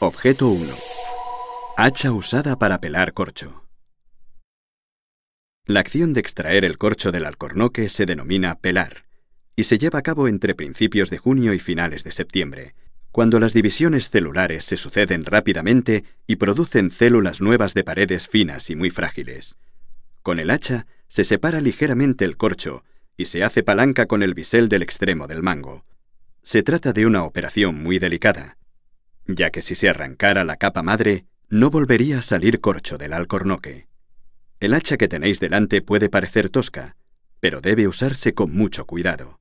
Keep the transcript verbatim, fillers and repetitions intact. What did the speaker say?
Objeto uno. Hacha usada para pelar corcho. La acción de extraer el corcho del alcornoque se denomina pelar, y se lleva a cabo entre principios de junio y finales de septiembre, cuando las divisiones celulares se suceden rápidamente y producen células nuevas de paredes finas y muy frágiles. Con el hacha se separa ligeramente el corcho y se hace palanca con el bisel del extremo del mango. Se trata de una operación muy delicada, ya que si se arrancara la capa madre, no volvería a salir corcho del alcornoque. El hacha que tenéis delante puede parecer tosca, pero debe usarse con mucho cuidado.